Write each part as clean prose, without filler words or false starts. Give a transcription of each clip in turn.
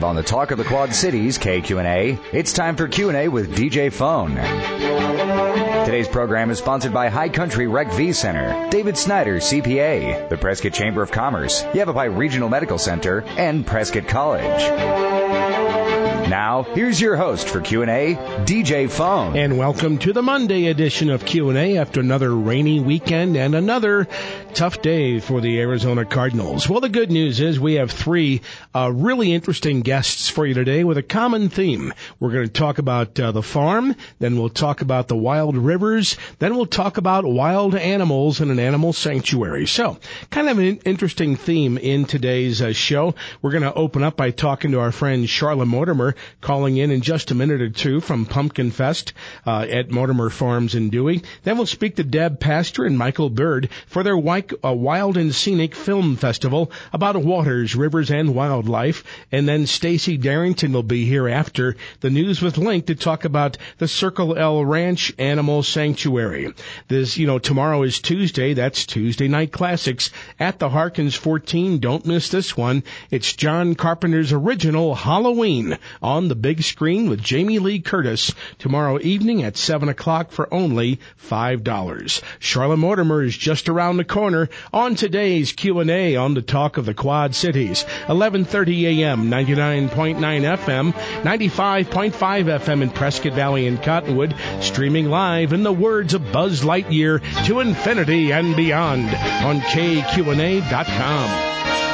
live on the Talk of the Quad Cities, KQNA. It's time for Q&A with DJ Phone. Today's program is sponsored by High Country Rec V Center, David Snyder, CPA, the Prescott Chamber of Commerce, Yavapai Regional Medical Center, and Prescott College. Now, here's your host for Q&A, DJ Phone. And welcome to the Monday edition of Q&A after another rainy weekend and another tough day for the Arizona Cardinals. Well, the good news is we have three really interesting guests for you today with a common theme. We're going to talk about the farm, then we'll talk about the wild rivers, then we'll talk about wild animals in an animal sanctuary. So, kind of an interesting theme in today's show. We're going to open up by talking to our friend Charla Mortimer, calling in just a minute or two from Pumpkin Fest at Mortimer Farms in Dewey. Then we'll speak to Deb Pastor and Michael Bird for their Wild and Scenic Film Festival about waters, rivers, and wildlife. And then Stacy Darrington will be here after the News with Link to talk about the Circle L Ranch Animal Sanctuary. Tomorrow is Tuesday. That's Tuesday Night Classics at the Harkins 14. Don't miss this one. It's John Carpenter's original Halloween on the big screen with Jamie Lee Curtis tomorrow evening at 7 o'clock for only $5. Charla Mortimer is just around the corner on today's Q&A on the Talk of the Quad Cities. 11:30 a.m., 99.9 FM, 95.5 FM in Prescott Valley and Cottonwood, streaming live in the words of Buzz Lightyear to infinity and beyond on KQNA.com.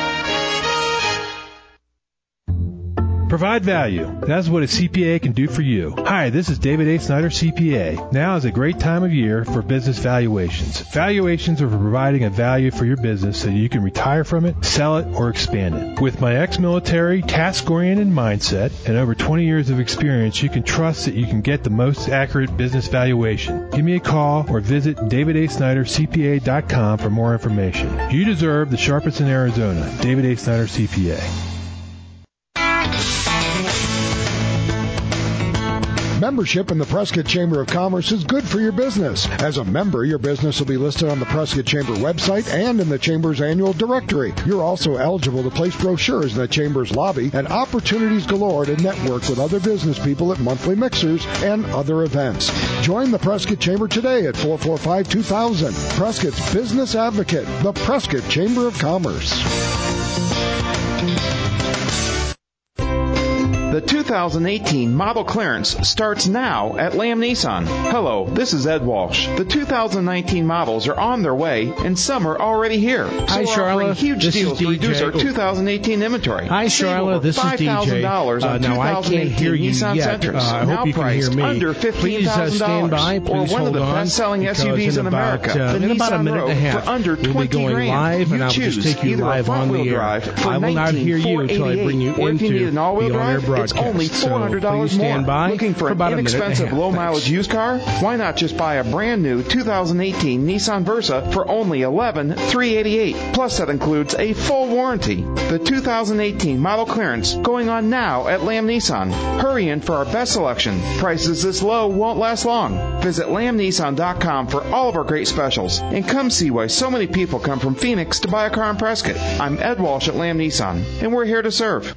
Provide value. That's what a CPA can do for you. Hi, this is David A. Snyder, CPA. Now is a great time of year for business valuations. Valuations are for providing a value for your business so you can retire from it, sell it, or expand it. With my ex-military, task-oriented mindset and over 20 years of experience, you can trust that you can get the most accurate business valuation. Give me a call or visit davidasnydercpa.com for more information. You deserve the sharpest in Arizona. David A. Snyder, CPA. Membership in the Prescott Chamber of Commerce is good for your business. As a member, your business will be listed on the Prescott Chamber website and in the Chamber's annual directory. You're also eligible to place brochures in the Chamber's lobby and opportunities galore to network with other business people at monthly mixers and other events. Join the Prescott Chamber today at 445-2000. Prescott's Business Advocate, the Prescott Chamber of Commerce. The 2018 model clearance starts now at Lamb Nissan. Hello, this is Ed Walsh. The 2019 models are on their way, and some are already here. So Hi, Charla. Huge this deals is to DJ. reduce our 2018 inventory. Hi, Charla. This is DJ. Now, I can't hear you Nissan yet. Sentras, I hope you can hear me. Under Please stand by. Please or one hold of the on. best-selling SUVs in America. In about a minute and a half, for under we'll be going $20,000. live, and I will just take you live on the air. I will not hear you until I bring you into the on-air broadcast. It's only $400 more. Looking for an inexpensive, low-mileage used car? Why not just buy a brand-new 2018 Nissan Versa for only $11,388? Plus, that includes a full warranty. The 2018 model clearance going on now at Lamb Nissan. Hurry in for our best selection. Prices this low won't last long. Visit lambnissan.com for all of our great specials. And come see why so many people come from Phoenix to buy a car in Prescott. I'm Ed Walsh at Lamb Nissan, and we're here to serve.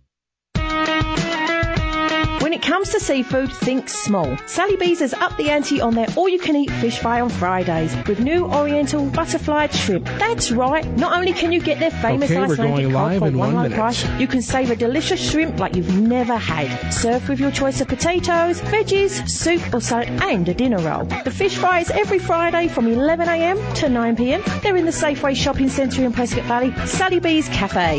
When it comes to seafood, think small. Sally B's has upped the ante on their all-you-can-eat fish fry on Fridays with new Oriental butterfly shrimp. That's right. Not only can you get their famous Icelandic cod for one low price, you can save a delicious shrimp like you've never had. Served with your choice of potatoes, veggies, soup or salad, and a dinner roll. The fish fry is every Friday from 11 a.m. to 9 p.m. They're in the Safeway Shopping Centre in Prescott Valley, Sally B's Cafe.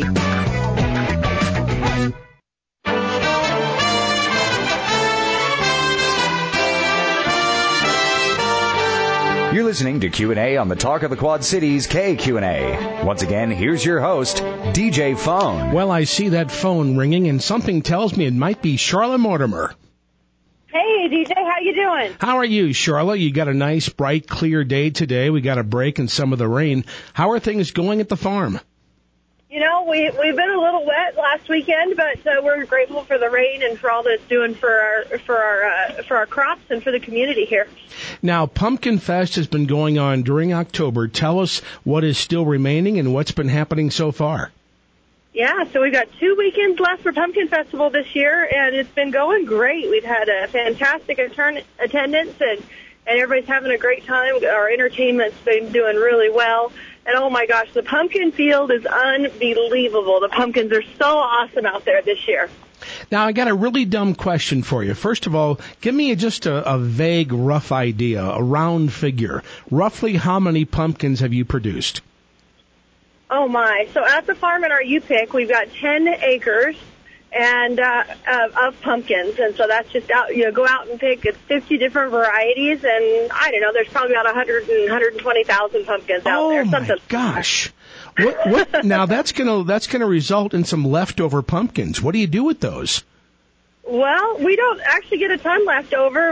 You're listening to Q&A on the Talk of the Quad Cities, KQNA. Once again, here's your host, DJ Phone. Well, I see that phone ringing, and something tells me it might be Charla Mortimer. Hey, DJ, how you doing? How are you, Charla? You got a nice, bright, clear day today. We got a break in some of the rain. How are things going at the farm? You know, we've been a little wet last weekend, but we're grateful for the rain and for all that it's doing for our crops and for the community here. Now, Pumpkin Fest has been going on during October. Tell us what is still remaining and what's been happening so far. Yeah, so we've got 2 weekends left for Pumpkin Festival this year, and it's been going great. We've had a fantastic attendance, and everybody's having a great time. Our entertainment's been doing really well. And, oh, my gosh, the pumpkin field is unbelievable. The pumpkins are so awesome out there this year. Now, I got a really dumb question for you. First of all, give me just a vague, rough idea, a round figure. Roughly how many pumpkins have you produced? Oh, my. So at the farm in our U-Pick, we've got 10 acres and of pumpkins. And so that's just out, go out and pick. It's 50 different varieties. And I don't know, there's probably about 120,000 pumpkins out there. Oh, my gosh. What? Now, that's gonna result in some leftover pumpkins. What do you do with those? Well, we don't actually get a ton left over.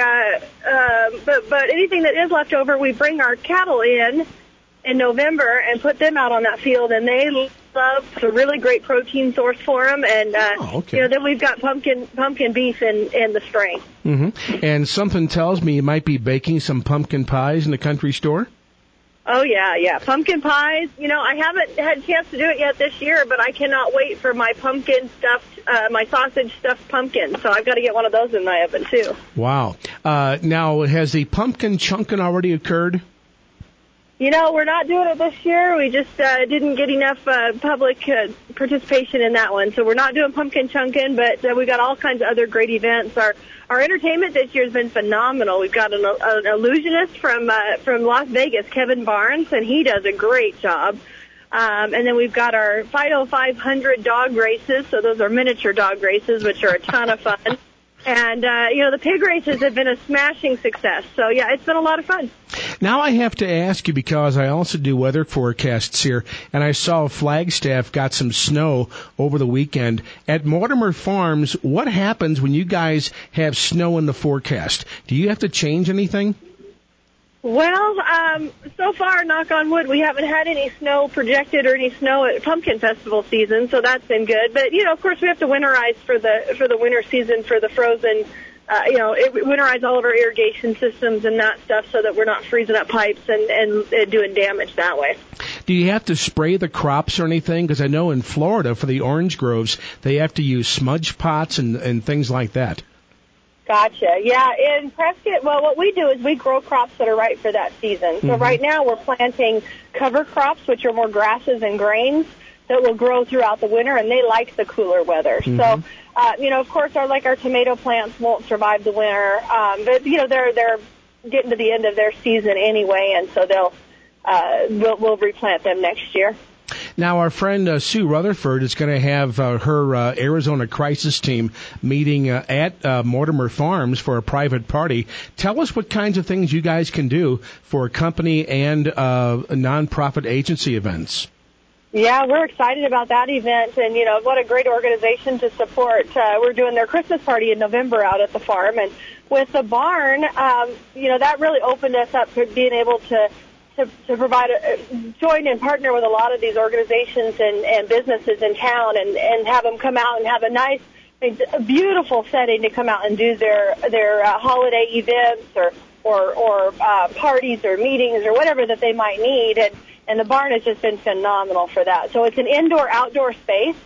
But anything that is left over, we bring our cattle in November and put them out on that field, and they love. It's a really great protein source for them, and then we've got pumpkin beef in the spring. Mm-hmm. And something tells me you might be baking some pumpkin pies in the country store. Oh yeah, pumpkin pies. I haven't had a chance to do it yet this year, but I cannot wait for my my sausage stuffed pumpkin. So I've got to get one of those in my oven too. Wow. Now, has the pumpkin chunking already occurred? We're not doing it this year. We just didn't get enough public participation in that one. So we're not doing pumpkin chunking, but we've got all kinds of other great events. Our entertainment this year has been phenomenal. We've got an illusionist from Las Vegas, Kevin Barnes, and he does a great job. And then we've got our Fido 500 dog races. So those are miniature dog races, which are a ton of fun. And, the pig races have been a smashing success. So, yeah, it's been a lot of fun. Now I have to ask you, because I also do weather forecasts here, and I saw Flagstaff got some snow over the weekend. At Mortimer Farms, what happens when you guys have snow in the forecast? Do you have to change anything? Well, so far, knock on wood, we haven't had any snow projected or any snow at Pumpkin Festival season, so that's been good. But, of course, we have to winterize for the winter season for the frozen, winterize all of our irrigation systems and that stuff so that we're not freezing up pipes and doing damage that way. Do you have to spray the crops or anything? Because I know in Florida, for the orange groves, they have to use smudge pots and things like that. Gotcha. Yeah, in Prescott, well, what we do is we grow crops that are right for that season. So right now we're planting cover crops, which are more grasses and grains that will grow throughout the winter, and they like the cooler weather. So, of course, our tomato plants won't survive the winter, but they're getting to the end of their season anyway, and so we'll replant them next year. Now, our friend Sue Rutherford is going to have her Arizona Crisis Team meeting at Mortimer Farms for a private party. Tell us what kinds of things you guys can do for company and nonprofit agency events. Yeah, we're excited about that event, and, what a great organization to support. We're doing their Christmas party in November out at the farm, and with the barn, that really opened us up for being able to provide join and partner with a lot of these organizations and businesses in town and have them come out and have a beautiful setting to come out and do their holiday events or parties or meetings or whatever that they might need. And the barn has just been phenomenal for that. So it's an indoor-outdoor space.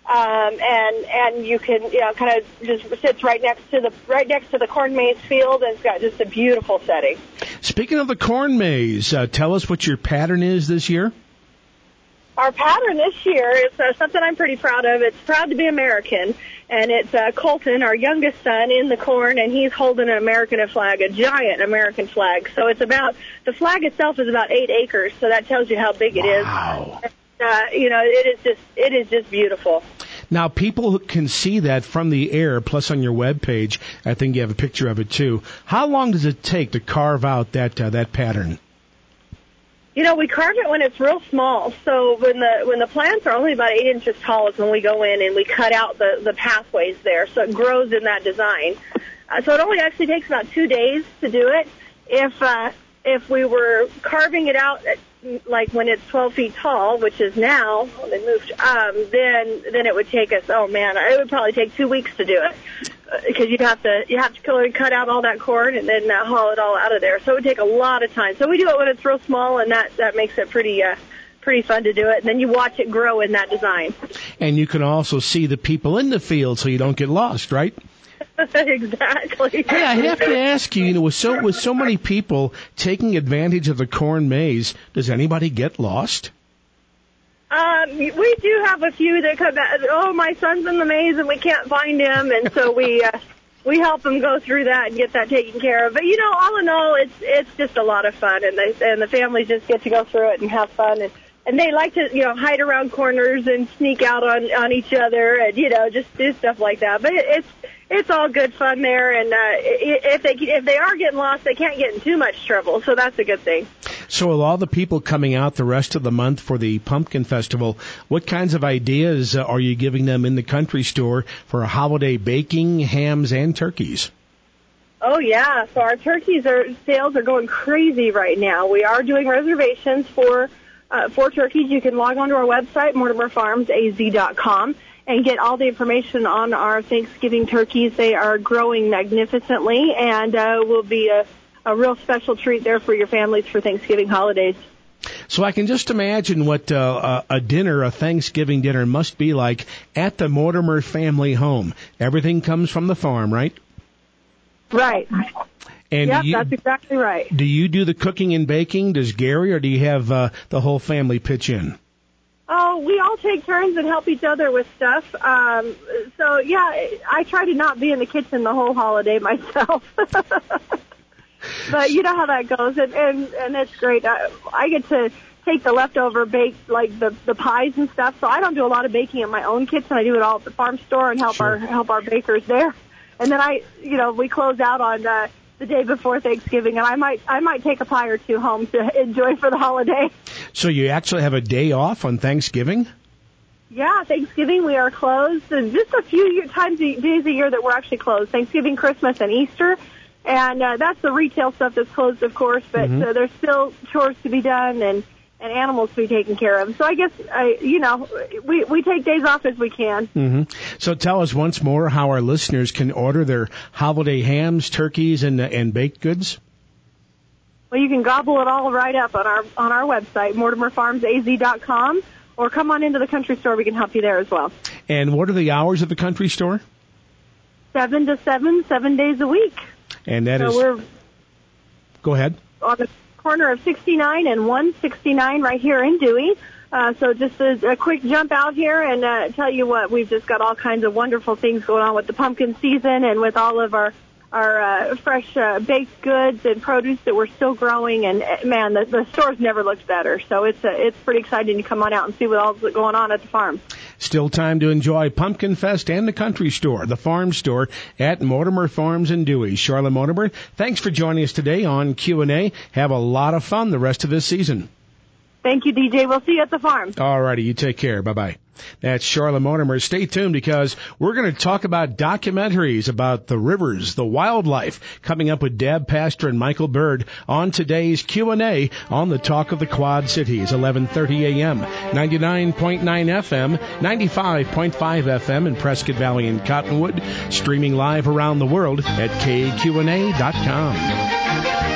And you can, kind of just sits right next to the corn maze field, and it's got just a beautiful setting. Speaking of the corn maze, tell us what your pattern is this year. Our pattern this year is something I'm pretty proud of. It's Proud to be American, and it's Colton, our youngest son, in the corn, and he's holding an American flag, a giant American flag. So the flag itself is about 8 acres, so that tells you how big it is. Wow. It is just beautiful. Now, people can see that from the air, plus on your webpage. I think you have a picture of it, too. How long does it take to carve out that pattern? We carve it when it's real small. So when the plants are only about 8 inches tall is when we go in and we cut out the pathways there. So it grows in that design. So it only actually takes about 2 days to do it. If we were carving it out like when it's 12 feet tall, which is now, they moved, then it would take us, it would probably take 2 weeks to do it. Because you have to cut out all that corn and then haul it all out of there. So it would take a lot of time. So we do it when it's real small, and that makes it pretty pretty fun to do it. And then you watch it grow in that design. And you can also see the people in the field so you don't get lost, right? Exactly. Hey, I have to ask you, with so many people taking advantage of the corn maze, does anybody get lost? We do have a few that come back. Oh, my son's in the maze and we can't find him, and so we help them go through that and get that taken care of. But all in all, it's just a lot of fun, and the families just get to go through it and have fun, and they like to hide around corners and sneak out on each other, and just do stuff like that. But it's all good fun there, and if they are getting lost, they can't get in too much trouble, so that's a good thing. So with all the people coming out the rest of the month for the Pumpkin Festival, what kinds of ideas are you giving them in the country store for holiday baking, hams, and turkeys? Oh, yeah. So our sales are going crazy right now. We are doing reservations for turkeys. You can log on to our website, MortimerFarmsAZ.com, and get all the information on our Thanksgiving turkeys. They are growing magnificently and will be a real special treat there for your families for Thanksgiving holidays. So I can just imagine what a Thanksgiving dinner must be like at the Mortimer family home. Everything comes from the farm, right? Right. And yep, that's exactly right. Do you do the cooking and baking? Does Gary, or do you have the whole family pitch in? Oh, we all take turns and help each other with stuff. So, yeah, I try to not be in the kitchen the whole holiday myself. But you know how that goes, and it's great. I get to take the leftover baked, like the pies and stuff. So I don't do a lot of baking in my own kitchen. I do it all at the farm store and help our bakers there. And then we close out on the day before Thanksgiving, and I might take a pie or two home to enjoy for the holiday. So you actually have a day off on Thanksgiving? Yeah, Thanksgiving we are closed. There's just a few days a year that we're actually closed. Thanksgiving, Christmas, and Easter. And that's the retail stuff that's closed, of course, but there's still chores to be done and animals to be taken care of. So I guess, we take days off as we can. Mm-hmm. So tell us once more how our listeners can order their holiday hams, turkeys, and baked goods. Well, you can gobble it all right up on our website, MortimerFarmsAZ.com, or come on into the country store. We can help you there as well. And what are the hours of the country store? 7 to 7, 7 days a week. And that is... we're Go ahead. On the corner of 69 and 169 right here in Dewey. So just a quick jump out here and tell you what, we've just got all kinds of wonderful things going on with the pumpkin season and with all of our fresh baked goods and produce that we're still growing. And, man, the store's never looked better. So it's pretty exciting to come on out and see what all's going on at the farm. Still time to enjoy Pumpkin Fest and the country store, the farm store at Mortimer Farms in Dewey. Charlotte Mortimer, thanks for joining us today on Q&A. Have a lot of fun the rest of this season. Thank you, DJ. We'll see you at the farm. All righty. You take care. Bye-bye. That's Charlotte Mortimer. Stay tuned because we're going to talk about documentaries about the rivers, the wildlife, coming up with Deb Pastor and Michael Bird on today's Q&A on the Talk of the Quad Cities, 11:30 a.m., 99.9 FM, 95.5 FM in Prescott Valley and Cottonwood, streaming live around the world at KQNA.com.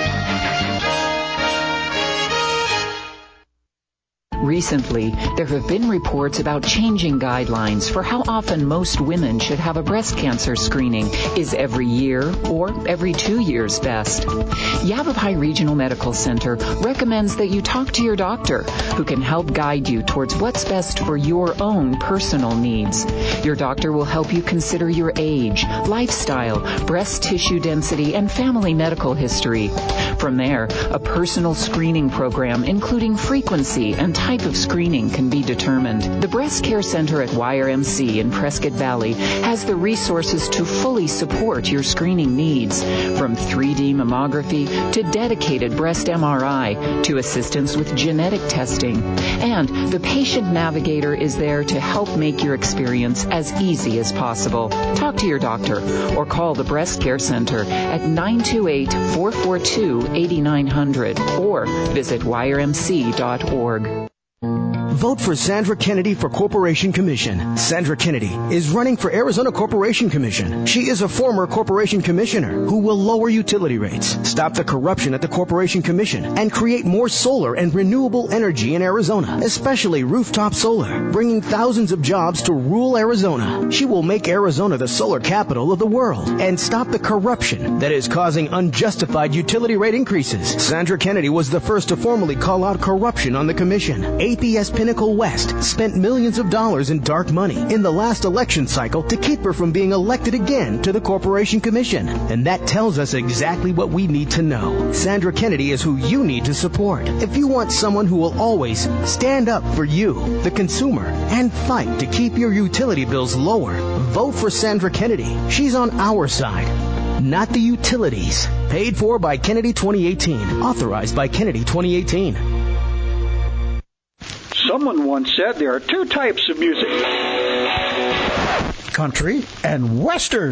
Recently, there have been reports about changing guidelines for how often most women should have a breast cancer screening. Is every year or every 2 years best? Yavapai Regional Medical Center recommends that you talk to your doctor, who can help guide you towards what's best for your own personal needs. Your doctor will help you consider your age, lifestyle, breast tissue density, and family medical history. From there, a personal screening program, including frequency and type of screening, can be determined. The Breast Care Center at YRMC in Prescott Valley has the resources to fully support your screening needs, from 3D mammography to dedicated breast MRI to assistance with genetic testing. And the patient navigator is there to help make your experience as easy as possible. Talk to your doctor or call the Breast Care Center at 928-442-8900 or visit yrmc.org. Vote for Sandra Kennedy for Corporation Commission. Sandra Kennedy is running for Arizona Corporation Commission. She is a former corporation commissioner who will lower utility rates, stop the corruption at the Corporation Commission, and create more solar and renewable energy in Arizona, especially rooftop solar, bringing thousands of jobs to rural Arizona. She will make Arizona the solar capital of the world and stop the corruption that is causing unjustified utility rate increases. Sandra Kennedy was the first to formally call out corruption on the commission. APS Pinnacle West spent millions of dollars in dark money in the last election cycle to keep her from being elected again to the Corporation Commission. And that tells us exactly what we need to know. Sandra Kennedy is who you need to support. If you want someone who will always stand up for you, the consumer, and fight to keep your utility bills lower, vote for Sandra Kennedy. She's on our side, not the utilities. Paid for by Kennedy 2018. Authorized by Kennedy 2018. Someone once said there are two types of music: country and western.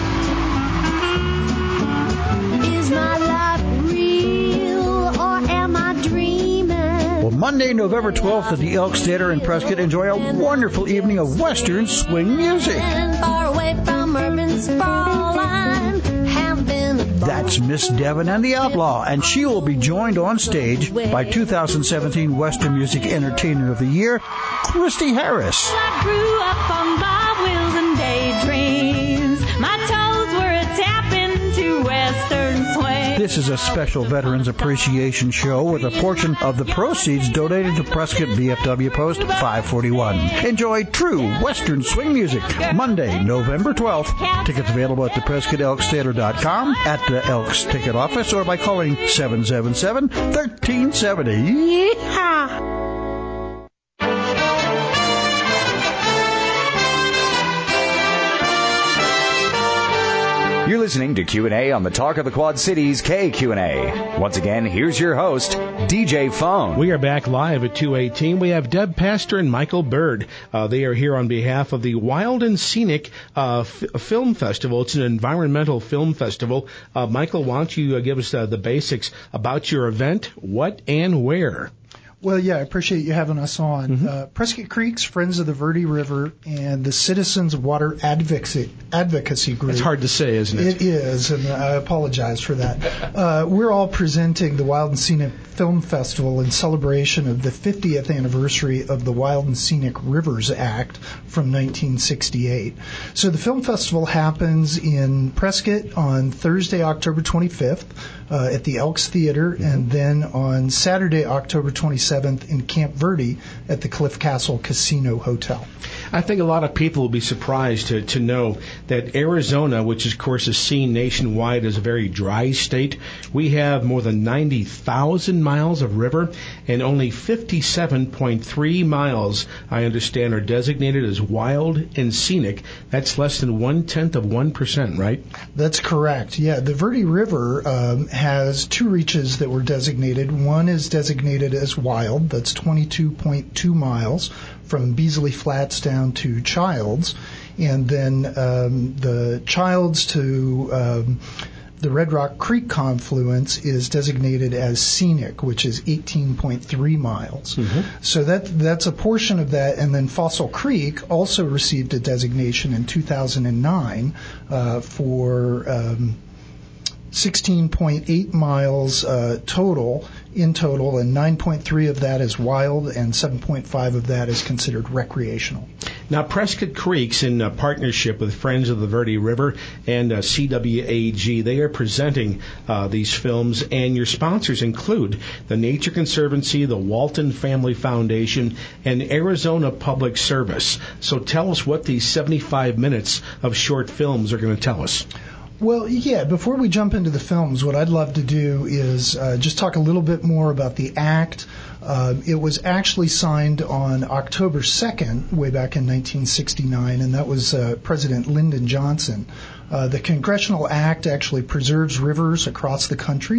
Is my life real or am I dreaming? Well, Monday, November 12th at the Elks Theater in Prescott, enjoy a wonderful evening of western swing music. Far away from urban sprawl, That's Miss Devon and the Outlaw, and she will be joined on stage by 2017 Western Music Entertainer of the Year, Christy Harris. I grew up on Bob Wills and daydreams. My toes were a tapping to Western swing. This is a special Veterans Appreciation Show with a portion of the proceeds donated to Prescott VFW Post 541. Enjoy true Western swing music Monday, November 12th. Tickets available at the PrescottElksTheater.com, at the Elks Ticket Office, or by calling 777-1370. Yeehaw! You're listening to Q&A on the Talk of the Quad Cities KQNA. Once again, here's your host, DJ Phone. We are back live at 2:18. We have Deb Pastor and Michael Bird. They are here on behalf of the Wild and Scenic Film Festival. It's an environmental film festival. Michael, why don't you give us the basics about your event, what and where? Well, yeah, I appreciate you having us on. Mm-hmm. Prescott Creeks, Friends of the Verde River, and the Citizens Water Advocacy Group. It's hard to say, isn't it? It is, and I apologize for that. We're all presenting the Wild and Scenic Film Festival in celebration of the 50th anniversary of the Wild and Scenic Rivers Act from 1968. So the film festival happens in Prescott on Thursday, October 25th at the Elks Theater, and then on Saturday, October 27th in Camp Verde at the Cliff Castle Casino Hotel. I think a lot of people will be surprised to know that Arizona, which of course is seen nationwide as a very dry state, we have more than 90,000 miles of river, and only 57.3 miles, I understand, are designated as wild and scenic. That's less than 0.1%, right? That's correct. Yeah, the Verde River has two reaches that were designated. One is designated as wild. That's 22.2 miles from Beasley Flats down to Childs, and then the Childs to the Red Rock Creek confluence is designated as scenic, which is 18.3 miles. Mm-hmm. So that's a portion of that. And then Fossil Creek also received a designation in 2009 for 16.8 miles total, and 9.3 of that is wild, and 7.5 of that is considered recreational. Now, Prescott Creek's in partnership with Friends of the Verde River and CWAG. They are presenting these films, and your sponsors include the Nature Conservancy, the Walton Family Foundation, and Arizona Public Service. So tell us what these 75 minutes of short films are going to tell us. Well, yeah, before we jump into the films, what I'd love to do is just talk a little bit more about the act. It was actually signed on October 2nd, way back in 1969, and that was President Lyndon Johnson. The Congressional Act actually preserves rivers across the country,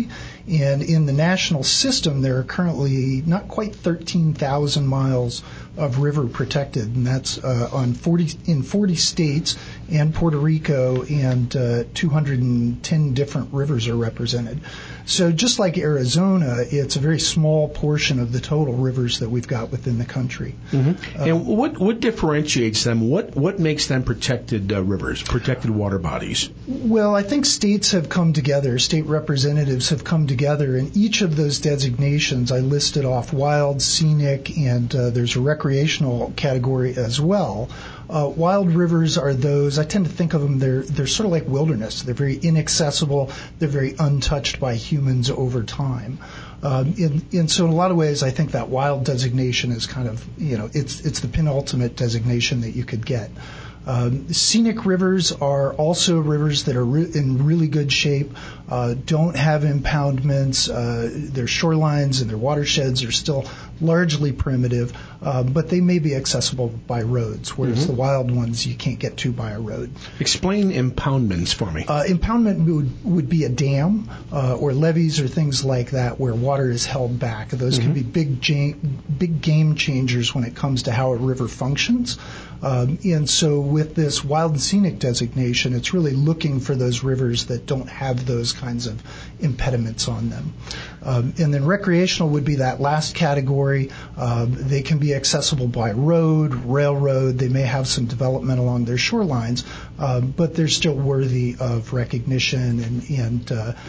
And in the national system, there are currently not quite 13,000 miles of river protected, and that's in 40 states and Puerto Rico, and 210 different rivers are represented. So just like Arizona, it's a very small portion of the total rivers that we've got within the country. Mm-hmm. And what differentiates them? What makes them protected rivers, protected water bodies? Well, I think states have come together, state representatives have come together, and each of those designations I listed off: wild, scenic, and there's a recreational category as well. Wild rivers are those, I tend to think of them, they're sort of like wilderness. They're very inaccessible. They're very untouched by humans over time. And so in a lot of ways, I think that wild designation is kind of, it's the penultimate designation that you could get. Scenic rivers are also rivers that are in really good shape, don't have impoundments, their shorelines and their watersheds are still largely primitive, but they may be accessible by roads, whereas the wild ones you can't get to by a road. Explain impoundments for me. Impoundment would be a dam or levees or things like that where water is held back. Those can be big game changers when it comes to how a river functions. And so with this wild and scenic designation, it's really looking for those rivers that don't have those kinds of impediments on them. And then recreational would be that last category. They can be accessible by road, railroad. They may have some development along their shorelines, but they're still worthy of recognition and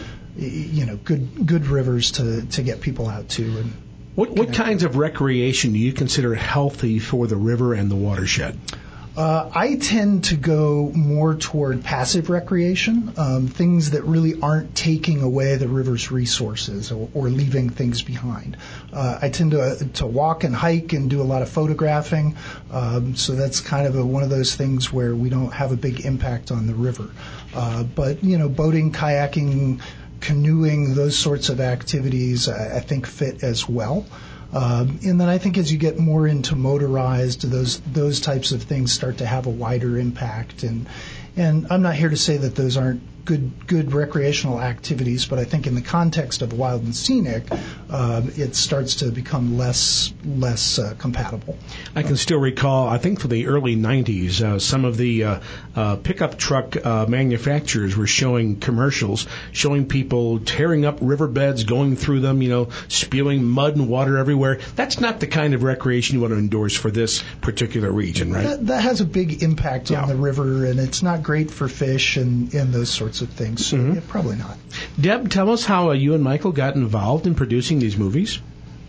good rivers to get people out to. And what kinds of recreation do you consider healthy for the river and the watershed? I tend to go more toward passive recreation, things that really aren't taking away the river's resources or leaving things behind. I tend to walk and hike and do a lot of photographing, so that's kind of one of those things where we don't have a big impact on the river. But boating, kayaking, canoeing, those sorts of activities I think fit as well. And then I think as you get more into motorized, those types of things start to have a wider impact. And I'm not here to say that those aren't good recreational activities, but I think in the context of wild and scenic, it starts to become less compatible. I can still recall, I think for the early 90s, some of the pickup truck manufacturers were showing commercials showing people tearing up riverbeds, going through them, spewing mud and water everywhere. That's not the kind of recreation you want to endorse for this particular region, right? That has a big impact on the river, and it's not great for fish and those sorts of things, so probably not. Deb, tell us how you and Michael got involved in producing these movies.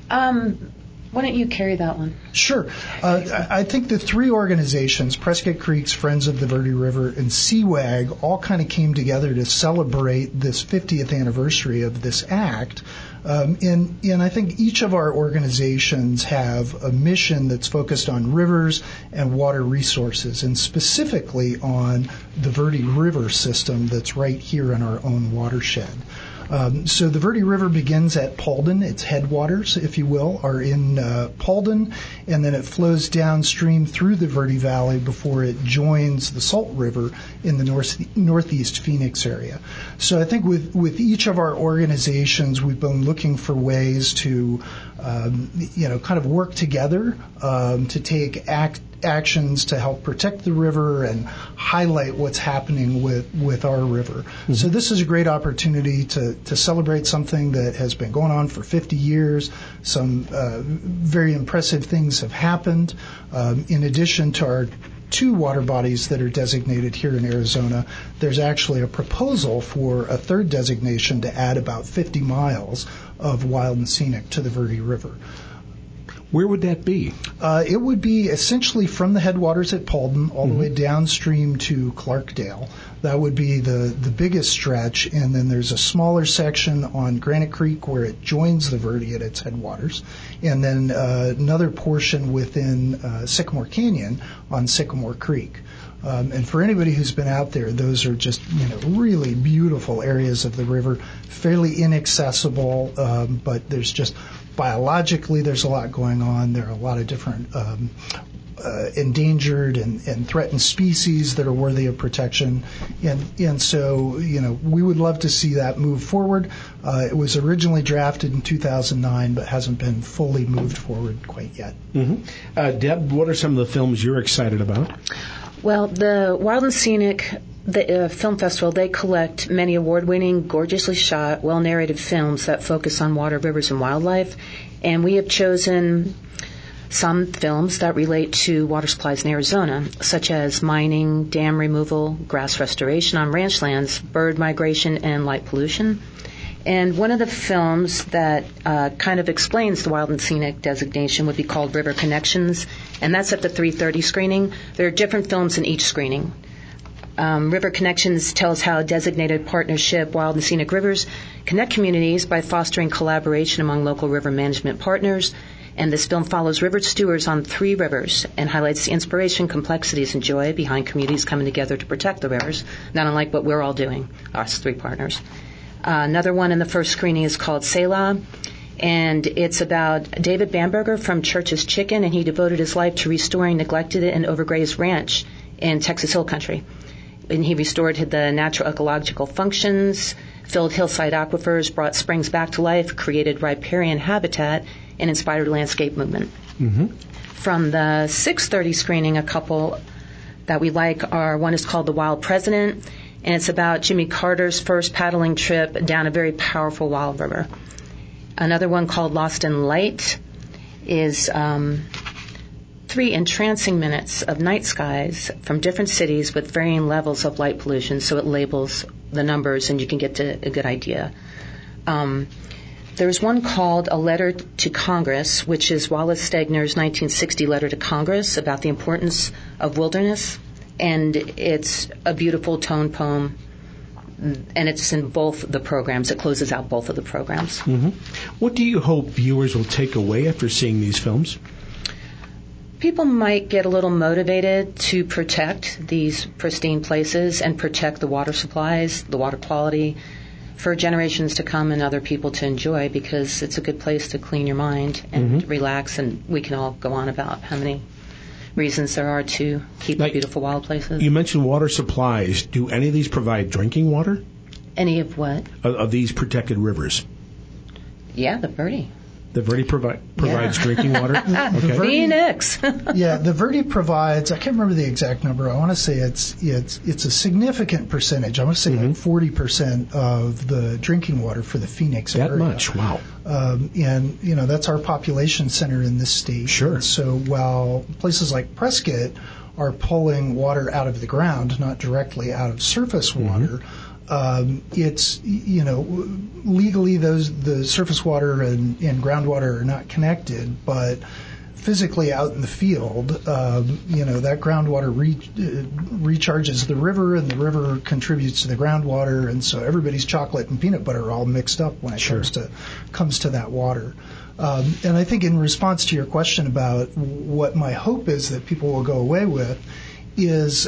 Why don't you carry that one? Sure. I think the three organizations, Prescott Creeks, Friends of the Verde River, and CWAG, all kind of came together to celebrate this 50th anniversary of this act. And I think each of our organizations have a mission that's focused on rivers and water resources, and specifically on the Verde River system that's right here in our own watershed. So the Verde River begins at Paulden. Its headwaters, if you will, are in Paulden, and then it flows downstream through the Verde Valley before it joins the Salt River in the northeast Phoenix area. So I think with each of our organizations, we've been looking for ways to, kind of work together to take actions to help protect the river and highlight what's happening with our river. Mm-hmm. So this is a great opportunity to celebrate something that has been going on for 50 years. Some very impressive things have happened. In addition to our two water bodies that are designated here in Arizona, there's actually a proposal for a third designation to add about 50 miles of wild and scenic to the Verde River. Where would that be? It would be essentially from the headwaters at Paulden all the way downstream to Clarkdale. That would be the biggest stretch, and then there's a smaller section on Granite Creek where it joins the Verde at its headwaters, and then another portion within Sycamore Canyon on Sycamore Creek. And for anybody who's been out there, those are just really beautiful areas of the river, fairly inaccessible, but there's just biologically there's a lot going on. There are a lot of different endangered and threatened species that are worthy of protection. And so, we would love to see that move forward. It was originally drafted in 2009, but hasn't been fully moved forward quite yet. Mm-hmm. Deb, what are some of the films you're excited about? Well, the Wild and Scenic Film Festival, they collect many award-winning, gorgeously shot, well-narrated films that focus on water, rivers, and wildlife. And we have chosen some films that relate to water supplies in Arizona, such as mining, dam removal, grass restoration on ranch lands, bird migration, and light pollution. And one of the films that kind of explains the Wild and Scenic designation would be called River Connections, and that's at the 3:30 screening. There are different films in each screening. River Connections tells how a designated partnership, Wild and Scenic Rivers, connect communities by fostering collaboration among local river management partners. And this film follows river stewards on 3 rivers and highlights the inspiration, complexities, and joy behind communities coming together to protect the rivers, not unlike what we're all doing, us 3 partners. Another one in the first screening is called Selah, and it's about David Bamberger from Church's Chicken, and he devoted his life to restoring neglected and overgrazed ranch in Texas Hill Country. And he restored the natural ecological functions, filled hillside aquifers, brought springs back to life, created riparian habitat, and inspired landscape movement. Mm-hmm. From the 6:30 screening, a couple that we like are, one is called The Wild President, and it's about Jimmy Carter's first paddling trip down a very powerful wild river. Another one called Lost in Light is 3 entrancing minutes of night skies from different cities with varying levels of light pollution, so it labels the numbers and you can get to a good idea. There's one called A Letter to Congress, which is Wallace Stegner's 1960 letter to Congress about the importance of wilderness, and it's a beautiful tone poem, and it's in both the programs. It closes out both of the programs. Mm-hmm. What do you hope viewers will take away after seeing these films? People might get a little motivated to protect these pristine places and protect the water supplies, the water quality, for generations to come and other people to enjoy, because it's a good place to clean your mind and relax, and we can all go on about how many reasons there are to keep the beautiful wild places. You mentioned water supplies. Do any of these provide drinking water? Any of what? Of these protected rivers? Yeah, the Verde. The Verde provides drinking water? Okay. Phoenix. Yeah, the Verde provides, I can't remember the exact number. I want to say it's a significant percentage. I want to say like 40% of the drinking water for the Phoenix area. That much? Wow. And, that's our population center in this state. Sure. And so while places like Prescott are pulling water out of the ground, not directly out of surface water, it's, legally the surface water and groundwater are not connected, but physically out in the field, that groundwater recharges the river, and the river contributes to the groundwater, and so everybody's chocolate and peanut butter are all mixed up when it comes to that water. And I think in response to your question about what my hope is that people will go away with is,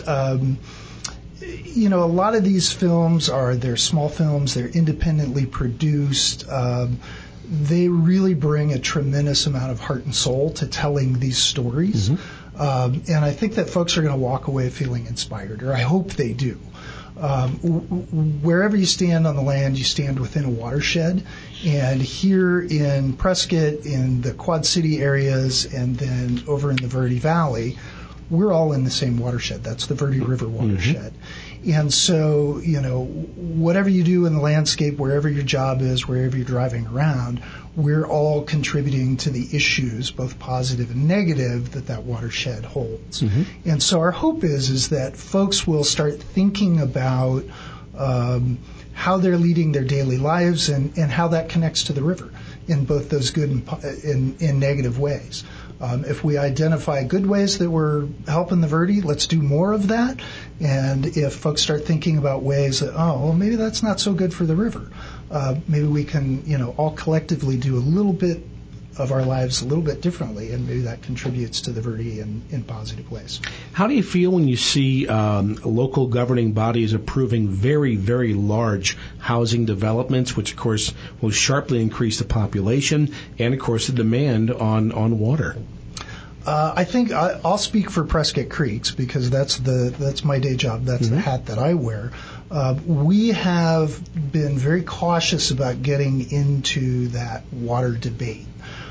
a lot of these films they're small films, they're independently produced. They really bring a tremendous amount of heart and soul to telling these stories. And I think that folks are going to walk away feeling inspired, or I hope they do. Wherever you stand on the land, you stand within a watershed. And here in Prescott, in the Quad City areas, and then over in the Verde Valley, we're all in the same watershed. That's the Verde River watershed. And so, whatever you do in the landscape, wherever your job is, wherever you're driving around, we're all contributing to the issues, both positive and negative, that watershed holds. And so our hope is that folks will start thinking about how they're leading their daily lives and how that connects to the river in both those good and in negative ways. If we identify good ways that we're helping the Verde, let's do more of that. And if folks start thinking about ways that, maybe that's not so good for the river, maybe we can, all collectively do a little bit of our lives a little bit differently, and maybe that contributes to the Verde in positive ways. How do you feel when you see local governing bodies approving very, very large housing developments, which, of course, will sharply increase the population and, of course, the demand on water? I think I'll speak for Prescott Creeks because that's my day job. That's the hat that I wear. We have been very cautious about getting into that water debate.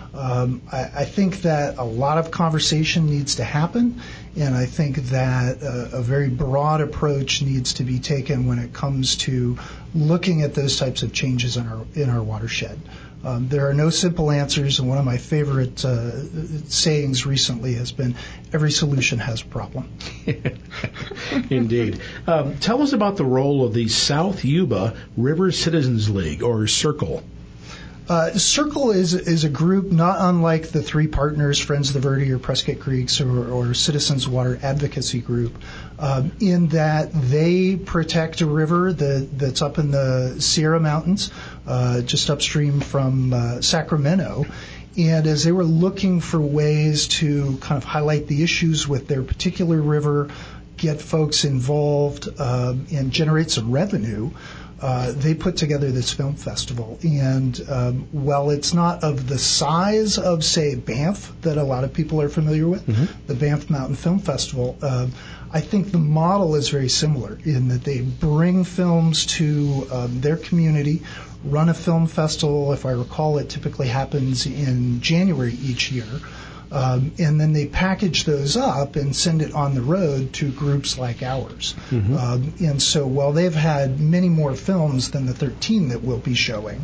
I think that a lot of conversation needs to happen, and I think that a very broad approach needs to be taken when it comes to looking at those types of changes in our watershed. There are no simple answers, and one of my favorite sayings recently has been, every solution has a problem. Indeed. Tell us about the role of the South Yuba River Citizens League, or CIRCLE. CIRCLE is a group not unlike the three partners, Friends of the Verde or Prescott Creeks or Citizens Water Advocacy Group, in that they protect a river that's up in the Sierra Mountains, just upstream from Sacramento. And as they were looking for ways to kind of highlight the issues with their particular river, get folks involved, and generate some revenue, they put together this film festival. And while it's not of the size of, say, Banff that a lot of people are familiar with, the Banff Mountain Film Festival, I think the model is very similar in that they bring films to their community, run a film festival. If I recall, it typically happens in January each year. And then they package those up and send it on the road to groups like ours. And so while they've had many more films than the 13 that we'll be showing,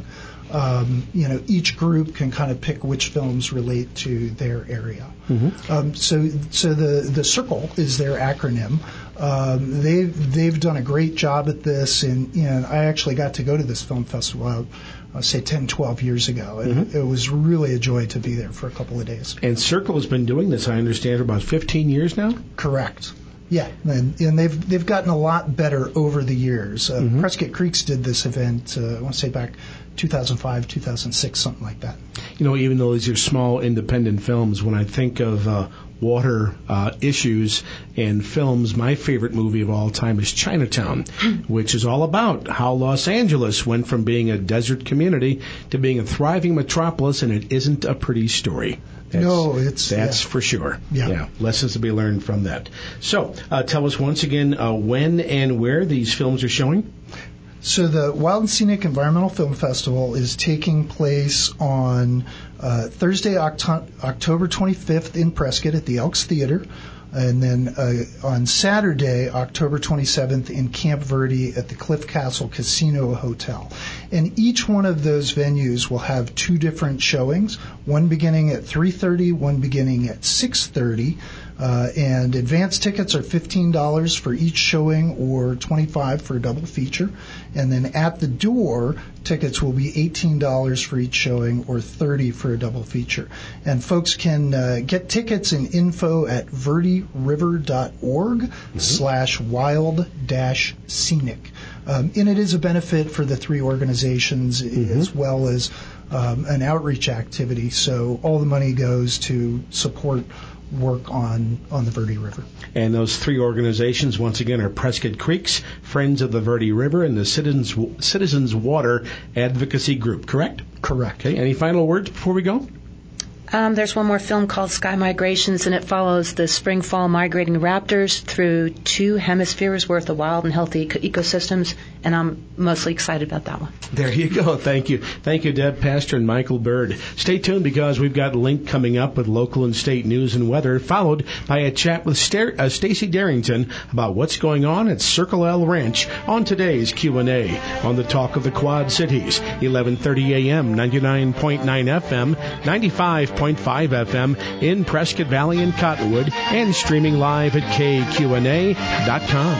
each group can kind of pick which films relate to their area. So the CIRCLE is their acronym. They've done a great job at this, and I actually got to go to this film festival, I'll say 10, 12 years ago. And it was really a joy to be there for a couple of days. And CIRCLE has been doing this, I understand, for about 15 years now? Correct. Yeah, and they've gotten a lot better over the years. Prescott Creeks did this event, I want to say back 2005, 2006, something like that. Even though these are small independent films, when I think of water issues and films, my favorite movie of all time is Chinatown, which is all about how Los Angeles went from being a desert community to being a thriving metropolis, and it isn't a pretty story. That's for sure. Yeah. Lessons to be learned from that. So, tell us once again when and where these films are showing. So the Wild and Scenic Environmental Film Festival is taking place on Thursday, October 25th in Prescott at the Elks Theater, and then on Saturday, October 27th in Camp Verde at the Cliff Castle Casino Hotel. And each one of those venues will have two different showings, one beginning at 3:30, one beginning at 6:30. And advance tickets are $15 for each showing or $25 for a double feature. And then at the door, tickets will be $18 for each showing or $30 for a double feature. And folks can get tickets and info at verderiver.org/wild-scenic. And it is a benefit for the three organizations as well as an outreach activity. So all the money goes to support work on the Verde River. And those three organizations, once again, are Prescott Creeks, Friends of the Verde River, and the Citizens Water Advocacy Group, correct? Correct. Okay. Any final words before we go? There's one more film called Sky Migrations, and it follows the spring-fall migrating raptors through 2 hemispheres worth of wild and healthy ecosystems, and I'm mostly excited about that one. There you go. Thank you. Thank you, Deb Pastor and Michael Bird. Stay tuned because we've got a link coming up with local and state news and weather, followed by a chat with Stacey Darrington about what's going on at Circle L Ranch on today's Q&A on the Talk of the Quad Cities, 11:30 a.m., 99.9 FM, 95.5 FM in Prescott Valley and Cottonwood, and streaming live at kqna.com.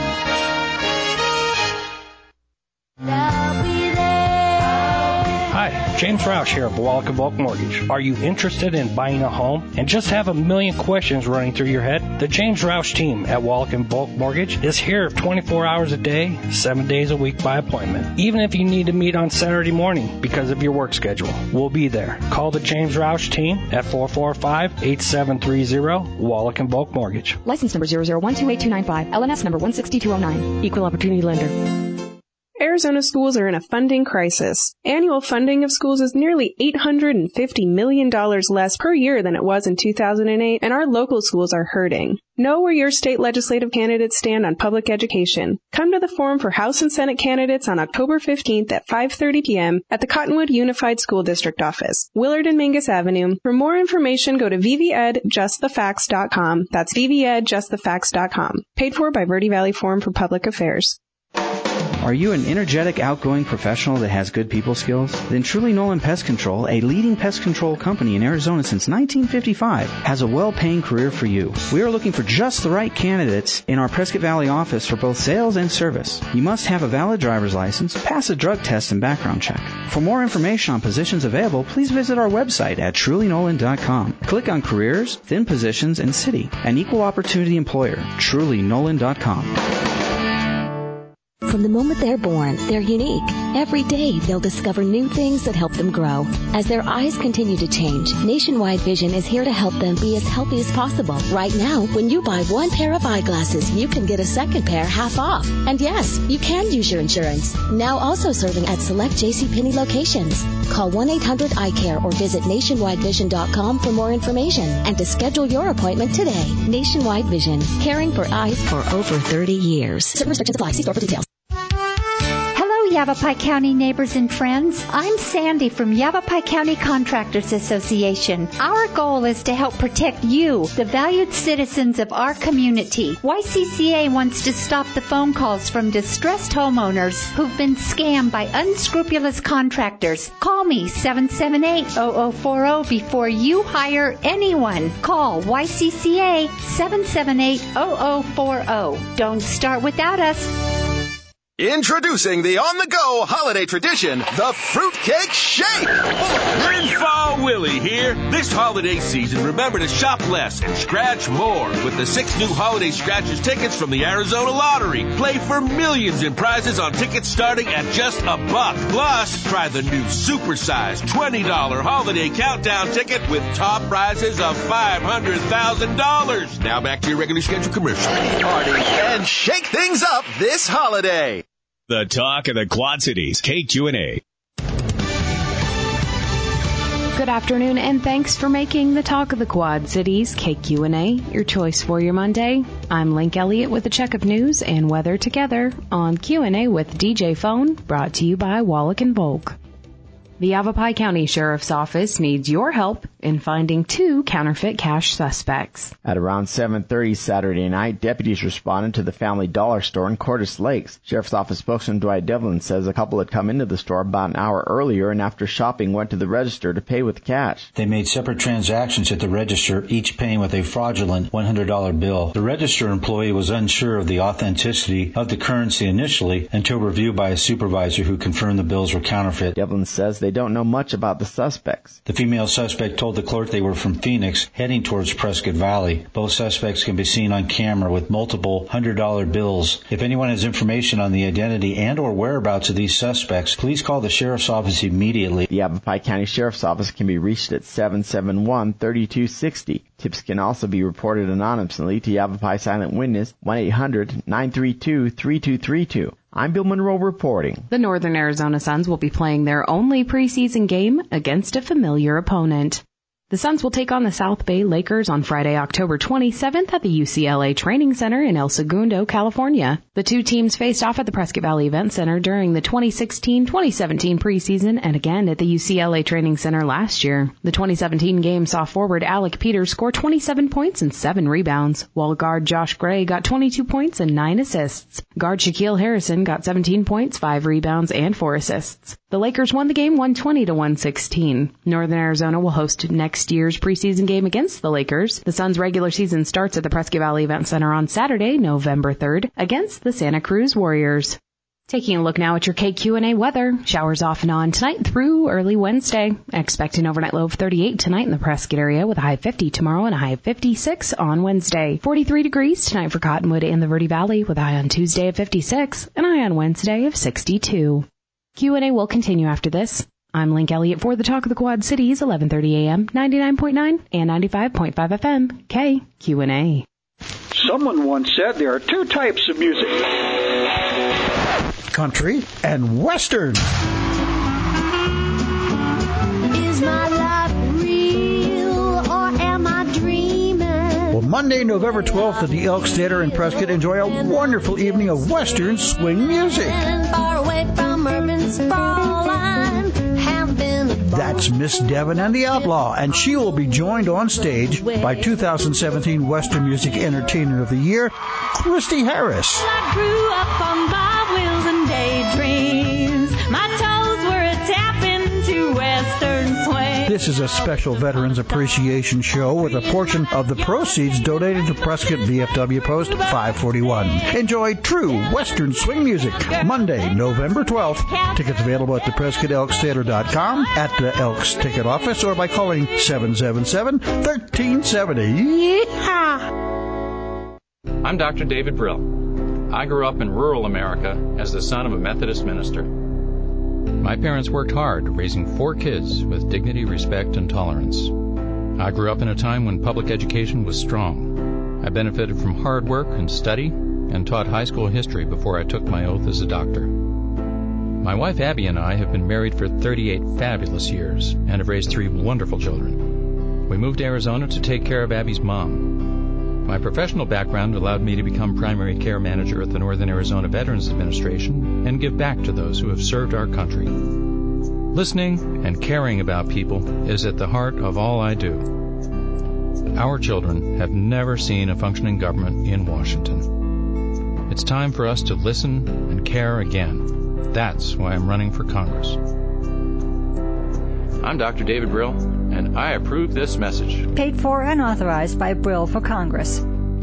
Hi, James Roush here of Wallach & Bulk Mortgage. Are you interested in buying a home and just have a million questions running through your head? The James Roush team at Wallach & Bulk Mortgage is here 24 hours a day, 7 days a week by appointment. Even if you need to meet on Saturday morning because of your work schedule, we'll be there. Call the James Roush team at 445-8730, Wallach & Bulk Mortgage. License number 0012825, LNS number 16209, Equal Opportunity Lender. Arizona schools are in a funding crisis. Annual funding of schools is nearly $850 million less per year than it was in 2008, and our local schools are hurting. Know where your state legislative candidates stand on public education. Come to the Forum for House and Senate candidates on October 15th at 5:30 p.m. at the Cottonwood Unified School District office, Willard and Mingus Avenue. For more information, go to vvedjustthefacts.com. That's vvedjustthefacts.com. Paid for by Verde Valley Forum for Public Affairs. Are you an energetic, outgoing professional that has good people skills? Then Truly Nolan Pest Control, a leading pest control company in Arizona since 1955, has a well-paying career for you. We are looking for just the right candidates in our Prescott Valley office for both sales and service. You must have a valid driver's license, pass a drug test and background check. For more information on positions available, please visit our website at trulynolan.com. Click on Careers, then Positions, and City. An equal opportunity employer. trulynolan.com. From the moment they're born, they're unique. Every day, they'll discover new things that help them grow. As their eyes continue to change, Nationwide Vision is here to help them be as healthy as possible. Right now, when you buy one pair of eyeglasses, you can get a second pair half off. And yes, you can use your insurance. Now also serving at select JCPenney locations. Call 1-800-EYECARE or visit nationwidevision.com for more information and to schedule your appointment today. Nationwide Vision, caring for eyes for over 30 years. Certain restrictions apply. See store for details. Yavapai County neighbors and friends. I'm Sandy from Yavapai County Contractors Association. Our goal is to help protect you, the valued citizens of our community. YCCA wants to stop the phone calls from distressed homeowners who've been scammed by unscrupulous contractors. Call me 778-0040 before you hire anyone. Call YCCA 778-0040. Don't start without us. Introducing the on-the-go holiday tradition, the Fruitcake Shake! Windfall Willie here. This holiday season, remember to shop less and scratch more with the 6 new holiday scratchers tickets from the Arizona Lottery. Play for millions in prizes on tickets starting at just $1. Plus, try the new supersized $20 holiday countdown ticket with top prizes of $500,000. Now back to your regularly scheduled commercial. Party and shake things up this holiday. The talk of the Quad Cities, KQNA. Good afternoon, and thanks for making the talk of the Quad Cities, KQNA, your choice for your Monday. I'm Link Elliott with a check of news and weather together on Q&A with DJ Phone, brought to you by Wallach & Volk. The Yavapai County Sheriff's Office needs your help in finding 2 counterfeit cash suspects. At around 7:30 Saturday night, deputies responded to the Family Dollar store in Cordes Lakes. Sheriff's Office spokesman Dwight Devlin says a couple had come into the store about an hour earlier and after shopping went to the register to pay with cash. They made separate transactions at the register, each paying with a fraudulent $100 bill. The register employee was unsure of the authenticity of the currency initially until reviewed by a supervisor who confirmed the bills were counterfeit. Devlin says they don't know much about the suspects. The female suspect told the clerk they were from Phoenix, heading towards Prescott Valley. Both suspects can be seen on camera with multiple $100 bills. If anyone has information on the identity and or whereabouts of these suspects, please call the Sheriff's Office immediately. The Yavapai County Sheriff's Office can be reached at 771-3260. Tips can also be reported anonymously to Yavapai Silent Witness, 1-800-932-3232. I'm Bill Monroe reporting. The Northern Arizona Suns will be playing their only preseason game against a familiar opponent. The Suns will take on the South Bay Lakers on Friday, October 27th at the UCLA Training Center in El Segundo, California. The 2 teams faced off at the Prescott Valley Event Center during the 2016-2017 preseason and again at the UCLA Training Center last year. The 2017 game saw forward Alec Peters score 27 points and 7 rebounds, while guard Josh Gray got 22 points and 9 assists. Guard Shaquille Harrison got 17 points, 5 rebounds, and 4 assists. The Lakers won the game 120-116. Northern Arizona will host next year's preseason game against the Lakers. The Suns' regular season starts at the Prescott Valley Event Center on Saturday, November 3rd, against the Santa Cruz Warriors. Taking a look now at your KQNA weather. Showers off and on tonight through early Wednesday. Expect an overnight low of 38 tonight in the Prescott area with a high of 50 tomorrow and a high of 56 on Wednesday. 43 degrees tonight for Cottonwood and the Verde Valley with a high on Tuesday of 56 and a high on Wednesday of 62. Q&A will continue after this. I'm Link Elliott for the Talk of the Quad Cities, 11:30 a.m., 99.9 and 95.5 FM, KQNA. Someone once said there are 2 types of music. country, and western. Is my life real or am I dreaming? Well, Monday, November 12th at the Elks Theater in Prescott, enjoy a wonderful evening of western swing music. Far away from urban sprawl, have been That's Miss Devon and the Outlaw, and she will be joined on stage by 2017 Western Music Entertainer of the Year, Christy Harris. I grew up on Bob Wills and daydreams. My toes were a tapping to western swing. This is a special Veterans Appreciation Show with a portion of the proceeds donated to Prescott VFW Post 541. Enjoy true Western swing music Monday, November 12th. Tickets available at theprescottelkstheater.com, at the Elks Ticket Office, or by calling 777-1370. Yeehaw! I'm Dr. David Brill. I grew up in rural America as the son of a Methodist minister. My parents worked hard, raising 4 kids with dignity, respect, and tolerance. I grew up in a time when public education was strong. I benefited from hard work and study and taught high school history before I took my oath as a doctor. My wife Abby and I have been married for 38 fabulous years and have raised 3 wonderful children. We moved to Arizona to take care of Abby's mom. My professional background allowed me to become primary care manager at the Northern Arizona Veterans Administration and give back to those who have served our country. Listening and caring about people is at the heart of all I do. Our children have never seen a functioning government in Washington. It's time for us to listen and care again. That's why I'm running for Congress. I'm Dr. David Brill, and I approve this message. Paid for and authorized by Brill for Congress.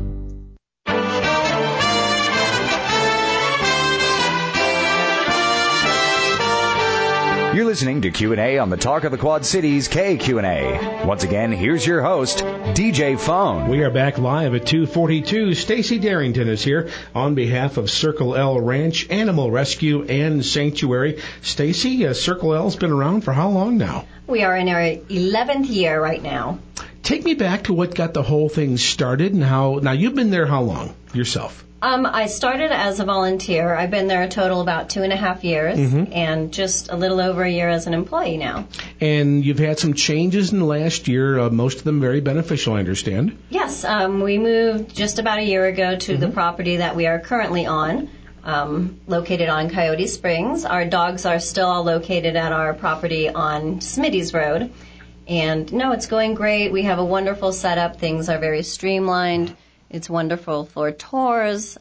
You're listening to Q&A on the Talk of the Quad Cities KQNA. Once again, here's your host, DJ Phone. We are back live at 2:42. Stacy Darrington is here on behalf of Circle L Ranch Animal Rescue and Sanctuary. Stacy, Circle L's been around for how long now? We are in our 11th year right now. Take me back to what got the whole thing started and how. Now, you've been there how long yourself? I started as a volunteer. I've been there a total about 2.5 years, and just a little over a year as an employee now. And you've had some changes in the last year, most of them very beneficial, I understand. Yes, we moved just about a year ago to the property that we are currently on, located on Coyote Springs. Our dogs are still all located at our property on Smitty's Road. And no, it's going great. We have a wonderful setup. Things are very streamlined. It's wonderful for tours,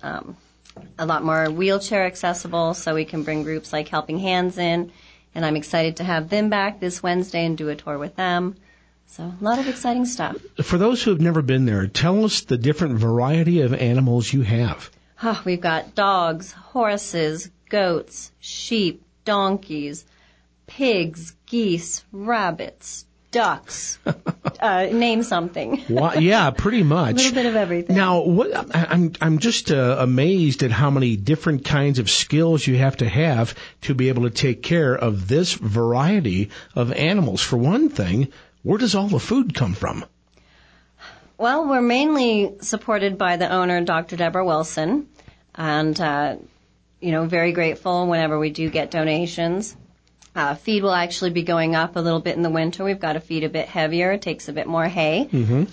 a lot more wheelchair accessible, so we can bring groups like Helping Hands in. And I'm excited to have them back this Wednesday and do a tour with them. So a lot of exciting stuff. For those who have never been there, tell us the different variety of animals you have. We've got dogs, horses, goats, sheep, donkeys, pigs, geese, rabbits, ducks. Name something. Yeah, pretty much. A little bit of everything. Now, I'm just amazed at how many different kinds of skills you have to be able to take care of this variety of animals. For one thing, where does all the food come from? Well, we're mainly supported by the owner, Dr. Deborah Wilson, and very grateful whenever we do get donations. Feed will actually be going up a little bit in the winter. We've got to feed a bit heavier. It takes a bit more hay.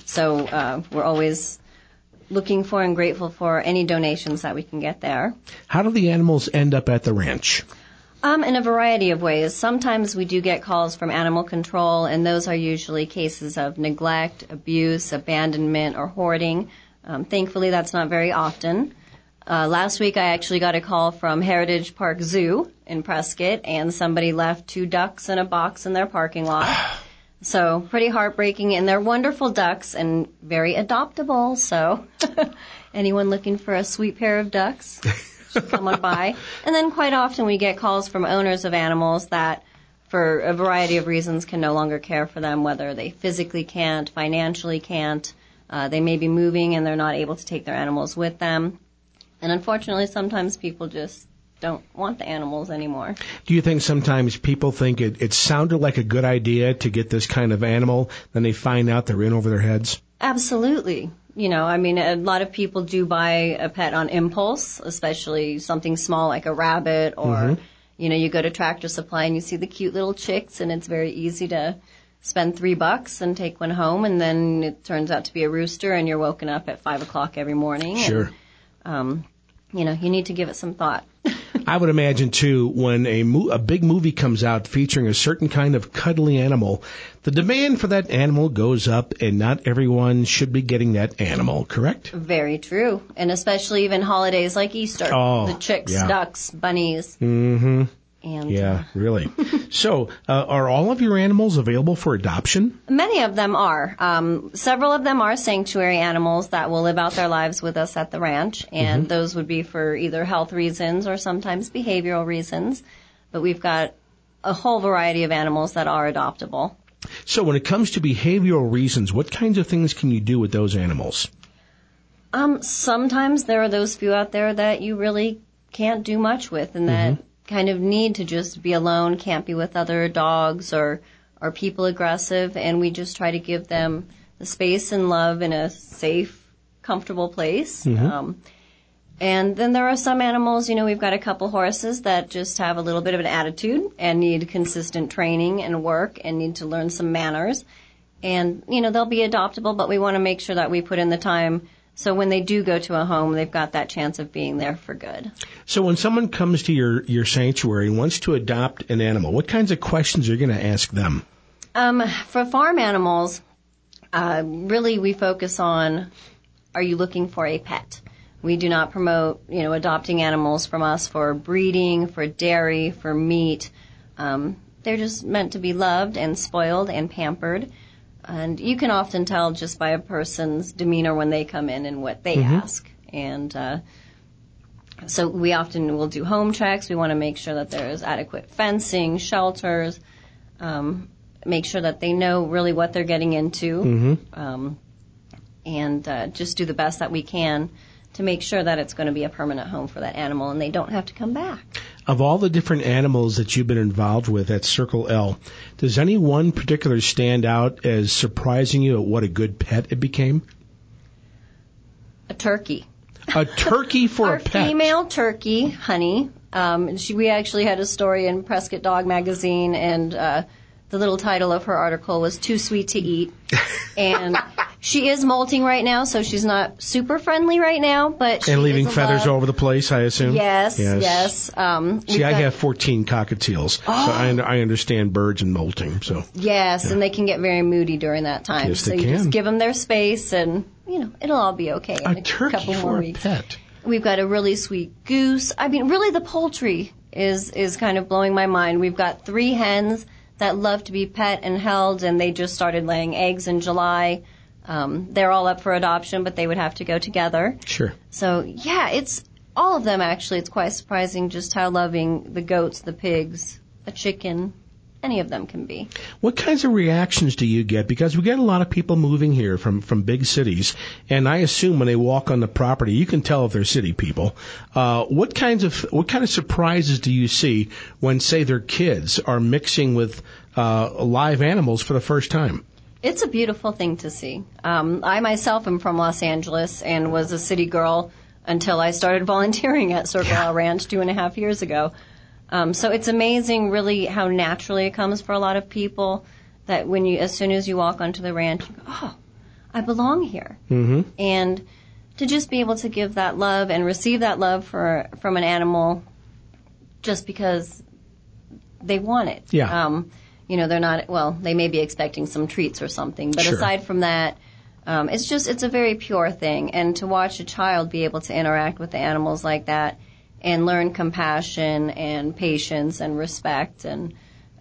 So we're always looking for and grateful for any donations that we can get there. How do the animals end up at the ranch? In a variety of ways. Sometimes we do get calls from animal control, and those are usually cases of neglect, abuse, abandonment, or hoarding. Thankfully, that's not very often. Last week, I actually got a call from Heritage Park Zoo in Prescott, and somebody left 2 ducks in a box in their parking lot. So pretty heartbreaking, and they're wonderful ducks and very adoptable. So anyone looking for a sweet pair of ducks should come on by. And then quite often we get calls from owners of animals that, for a variety of reasons, can no longer care for them, whether they physically can't, financially can't. They may be moving and they're not able to take their animals with them. And unfortunately, sometimes people just don't want the animals anymore. Do you think sometimes people think it sounded like a good idea to get this kind of animal, then they find out they're in over their heads? Absolutely. A lot of people do buy a pet on impulse, especially something small like a rabbit or, you go to Tractor Supply and you see the cute little chicks, and it's very easy to spend $3 and take one home, and then it turns out to be a rooster and you're woken up at 5 o'clock every morning. Sure. And, you need to give it some thought. I would imagine, too, when a big movie comes out featuring a certain kind of cuddly animal, the demand for that animal goes up, and not everyone should be getting that animal, correct? Very true. And especially even holidays like Easter. Oh, the chicks, yeah. ducks, bunnies. Mm-hmm. And, yeah, really. So, are all of your animals available for adoption? Many of them are. Several of them are sanctuary animals that will live out their lives with us at the ranch, and those would be for either health reasons or sometimes behavioral reasons. But we've got a whole variety of animals that are adoptable. So when it comes to behavioral reasons, what kinds of things can you do with those animals? Sometimes there are those few out there that you really can't do much with, and that kind of need to just be alone, can't be with other dogs or people aggressive, and we just try to give them the space and love in a safe, comfortable place. And then there are some animals, we've got a couple horses that just have a little bit of an attitude and need consistent training and work and need to learn some manners. And, they'll be adoptable, but we want to make sure that we put in the time so when they do go to a home, they've got that chance of being there for good. So when someone comes to your sanctuary and wants to adopt an animal, what kinds of questions are you going to ask them? For farm animals, really we focus on, are you looking for a pet? We do not promote, adopting animals from us for breeding, for dairy, for meat. They're just meant to be loved and spoiled and pampered. And you can often tell just by a person's demeanor when they come in and what they ask. And so we often will do home checks. We want to make sure that there is adequate fencing, shelters, make sure that they know really what they're getting into, and just do the best that we can to make sure that it's going to be a permanent home for that animal and they don't have to come back. Of all the different animals that you've been involved with at Circle L, does any one particular stand out as surprising you at what a good pet it became? A turkey. A turkey for a pet? Our female turkey, Honey. We actually had a story in Prescott Dog Magazine, and the little title of her article was Too Sweet to Eat. And she is molting right now, so she's not super friendly right now, but she and leaving is feathers all over the place, I assume? Yes. See, I have 14 cockatiels, so I understand birds and molting. So yes, and they can get very moody during that time. Yes, so they you can. just give them their space, and it'll all be okay in a turkey couple for more a weeks. pet. We've got a really sweet goose. I mean, really, the poultry is kind of blowing my mind. We've got 3 hens that love to be pet and held, and they just started laying eggs in July. They're all up for adoption, but they would have to go together. Sure. So, yeah, it's all of them, actually. It's quite surprising just how loving the goats, the pigs, a chicken, any of them can be. What kinds of reactions do you get? Because we get a lot of people moving here from big cities, and I assume when they walk on the property, you can tell if they're city people. What kind of surprises do you see when, say, their kids are mixing with live animals for the first time? It's a beautiful thing to see. I myself am from Los Angeles and was a city girl until I started volunteering at Circle L Ranch 2.5 years ago. So it's amazing really how naturally it comes for a lot of people that as soon as you walk onto the ranch, you go, oh, I belong here. And to just be able to give that love and receive that love from an animal just because they want it. Yeah. They're not, they may be expecting some treats or something, but aside from that, it's a very pure thing. And to watch a child be able to interact with the animals like that and learn compassion and patience and respect, and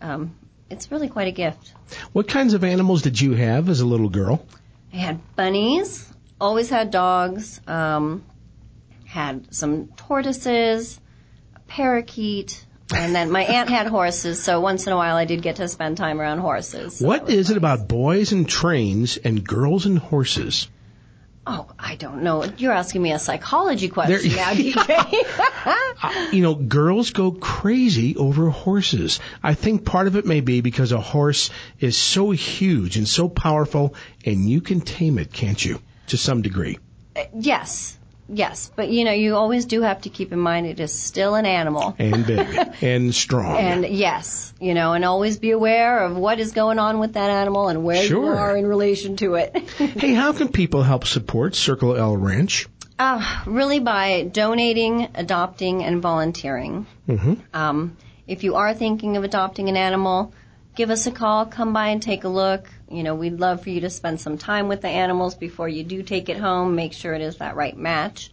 it's really quite a gift. What kinds of animals did you have as a little girl? I had bunnies, always had dogs, had some tortoises, a parakeet, and then my aunt had horses, so once in a while I did get to spend time around horses. So what is it about boys and trains and girls and horses? Oh, I don't know. You're asking me a psychology question now, DJ. Girls go crazy over horses. I think part of it may be because a horse is so huge and so powerful, and you can tame it, can't you? to some degree. Yes. But, you always do have to keep in mind it is still an animal. And big. And strong. And yes, and always be aware of what is going on with that animal and where you are in relation to it. Hey, how can people help support Circle L Ranch? Really by donating, adopting, and volunteering. Mm-hmm. If you are thinking of adopting an animal, give us a call, come by and take a look. We'd love for you to spend some time with the animals before you do take it home. Make sure it is that right match.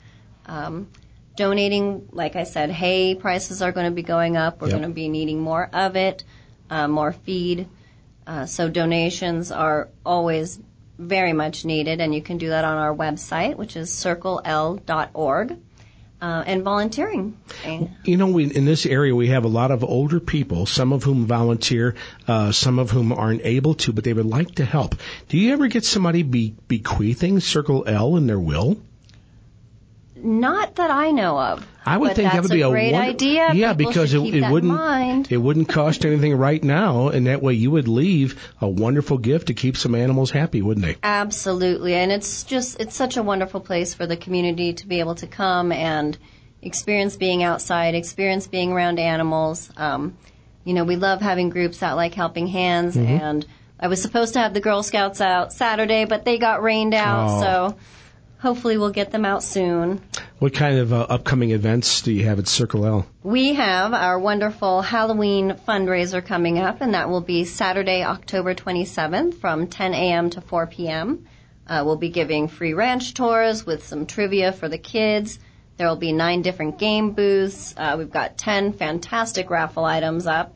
Donating, like I said, hay prices are going to be going up. We're going to be needing more of it, more feed. So donations are always very much needed, and you can do that on our website, which is circlel.org. And volunteering. In this area we have a lot of older people, some of whom volunteer, some of whom aren't able to, but they would like to help. Do you ever get somebody bequeathing Circle L in their will? Not that I know of. I would think that would be a great idea. Yeah, People because should keep that in mind. It wouldn't cost anything right now, and that way you would leave a wonderful gift to keep some animals happy, wouldn't they? Absolutely, and it's such a wonderful place for the community to be able to come and experience being outside, experience being around animals. We love having groups out like Helping Hands, and I was supposed to have the Girl Scouts out Saturday, but they got rained out, so hopefully we'll get them out soon. What kind of upcoming events do you have at Circle L? We have our wonderful Halloween fundraiser coming up, and that will be Saturday, October 27th from 10 a.m. to 4 p.m. We'll be giving free ranch tours with some trivia for the kids. There will be 9 different game booths. We've got 10 fantastic raffle items up,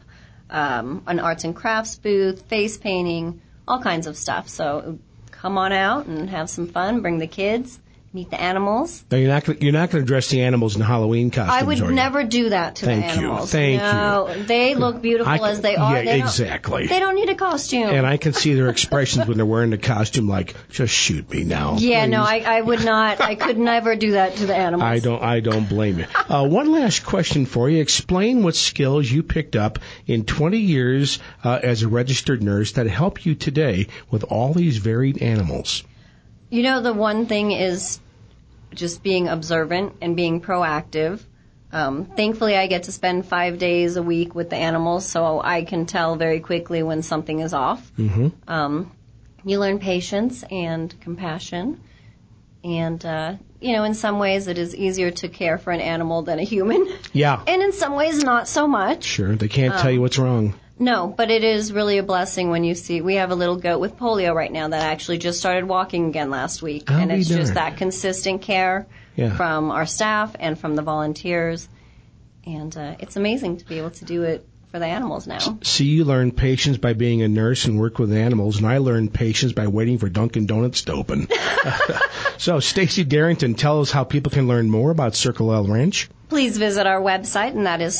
an arts and crafts booth, face painting, all kinds of stuff. So come on out and have some fun. Bring the kids. Meet the animals. Now, you're not going to dress the animals in Halloween costumes, I would never do that to the animals. Thank you. They look beautiful as they are. Yeah, exactly. They don't need a costume. And I can see their expressions when they're wearing the costume, like, just shoot me now. Yeah, please. No, I would not. I could never do that to the animals. I don't blame you. One last question for you. Explain what skills you picked up in 20 years as a registered nurse that help you today with all these varied animals. The one thing is just being observant and being proactive. Thankfully, I get to spend 5 days a week with the animals, so I can tell very quickly when something is off. Mm-hmm. You learn patience and compassion. And, in some ways it is easier to care for an animal than a human. Yeah. And in some ways not so much. Sure, they can't tell you what's wrong. No, but it is really a blessing when you see, we have a little goat with polio right now that actually just started walking again last week. And it's just that consistent care from our staff and from the volunteers. And it's amazing to be able to do it for the animals now. See, you learn patience by being a nurse and work with animals, and I learned patience by waiting for Dunkin' Donuts to open. So, Stacey Darrington, tell us how people can learn more about Circle L Ranch. Please visit our website, and that is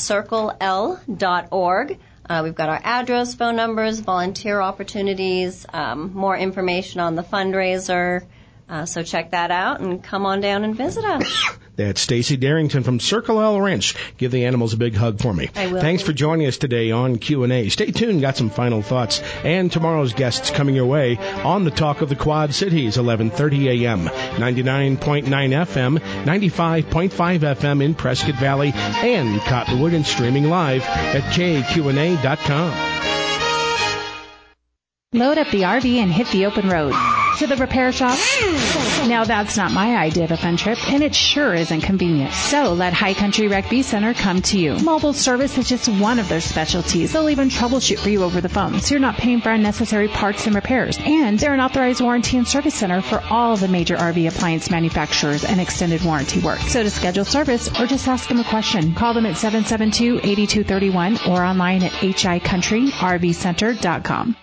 circlel.org. We've got our address, phone numbers, volunteer opportunities, more information on the fundraiser. So check that out and come on down and visit us. That's Stacey Darrington from Circle L Ranch. Give the animals a big hug for me. I will. Thanks for joining us today on Q&A. Stay tuned. Got some final thoughts. And tomorrow's guests coming your way on the Talk of the Quad Cities, 11:30 a.m., 99.9 FM, 95.5 FM in Prescott Valley, and Cottonwood, and streaming live at kqna.com. Load up the RV and hit the open road. To the repair shop? Now that's not my idea of a fun trip, and it sure isn't convenient. So let High Country Rec V Center come to you. Mobile service is just one of their specialties. They'll even troubleshoot for you over the phone, so you're not paying for unnecessary parts and repairs. And they're an authorized warranty and service center for all the major RV appliance manufacturers and extended warranty work. So to schedule service or just ask them a question, call them at 772-8231 or online at hicountry.rvcenter.com.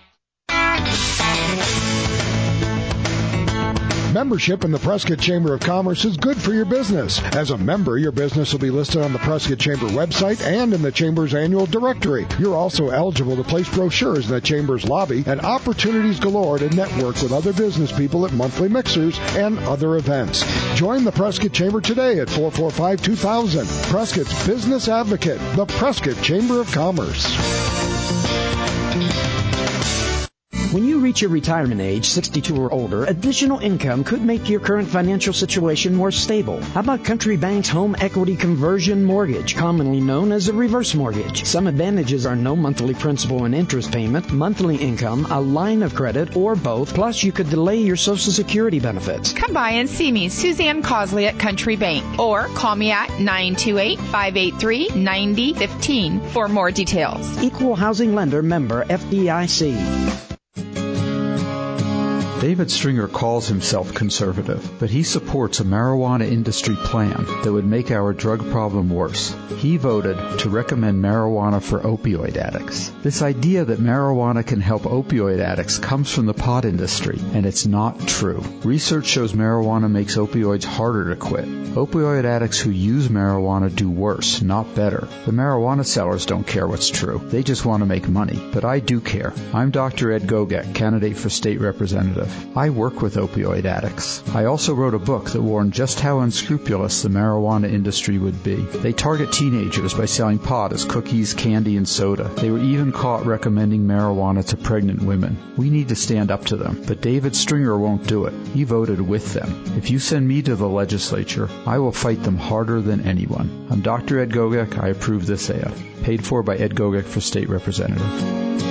Membership in the Prescott Chamber of Commerce is good for your business. As a member, your business will be listed on the Prescott Chamber website and in the Chamber's annual directory. You're also eligible to place brochures in the Chamber's lobby and opportunities galore to network with other business people at monthly mixers and other events. Join the Prescott Chamber today at 445-2000. Prescott's Business Advocate, the Prescott Chamber of Commerce. When you reach your retirement age, 62 or older, additional income could make your current financial situation more stable. How about Country Bank's Home Equity Conversion Mortgage, commonly known as a reverse mortgage? Some advantages are no monthly principal and interest payment, monthly income, a line of credit, or both. Plus, you could delay your Social Security benefits. Come by and see me, Suzanne Cosley at Country Bank, or call me at 928-583-9015 for more details. Equal Housing Lender, member FDIC. David Stringer calls himself conservative, but he supports a marijuana industry plan that would make our drug problem worse. He voted to recommend marijuana for opioid addicts. This idea that marijuana can help opioid addicts comes from the pot industry, and it's not true. Research shows marijuana makes opioids harder to quit. Opioid addicts who use marijuana do worse, not better. The marijuana sellers don't care what's true. They just want to make money. But I do care. I'm Dr. Ed Gogek, candidate for state representative. I work with opioid addicts. I also wrote a book that warned just how unscrupulous the marijuana industry would be. They target teenagers by selling pot as cookies, candy, and soda. They were even caught recommending marijuana to pregnant women. We need to stand up to them, but David Stringer won't do it. He voted with them. If you send me to the legislature, I will fight them harder than anyone. I'm Dr. Ed Gogek. I approve this ad. Paid for by Ed Gogek for State Representative.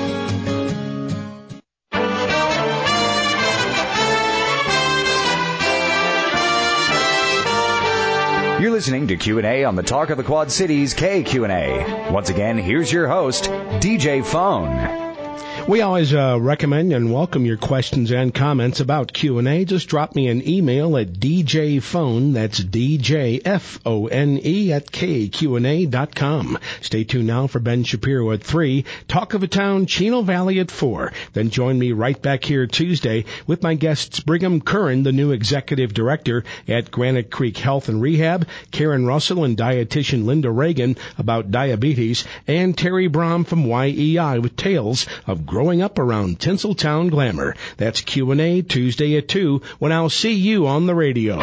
You're listening to Q&A on the Talk of the Quad Cities KQNA. Once again, here's your host, DJ Phone. We always recommend and welcome your questions and comments about Q&A. Just drop me an email at djphone, that's DJFONE at KQNA.com. Stay tuned now for Ben Shapiro at 3, Talk of a Town, Chino Valley at 4. Then join me right back here Tuesday with my guests Brigham Curran, the new executive director at Granite Creek Health and Rehab, Karen Russell and dietitian Linda Reagan about diabetes, and Terry Brom from YEI with tales of growing up around Tinseltown glamour. That's Q&A Tuesday at 2 when I'll see you on the radio.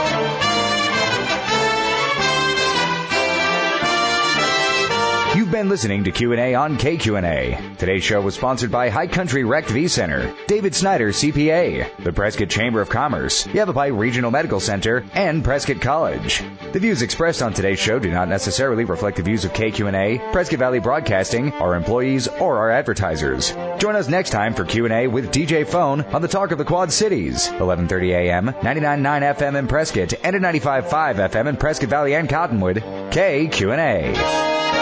You've been listening to Q&A on KQNA. Today's show was sponsored by High Country Rec V Center, David Snyder CPA, the Prescott Chamber of Commerce, Yavapai Regional Medical Center, and Prescott College. The views expressed on today's show do not necessarily reflect the views of KQNA, Prescott Valley Broadcasting, our employees, or our advertisers. Join us next time for Q&A with DJ Phone on the Talk of the Quad Cities, 11:30 a.m., 99.9 FM in Prescott, and at 95.5 FM in Prescott Valley and Cottonwood. KQNA.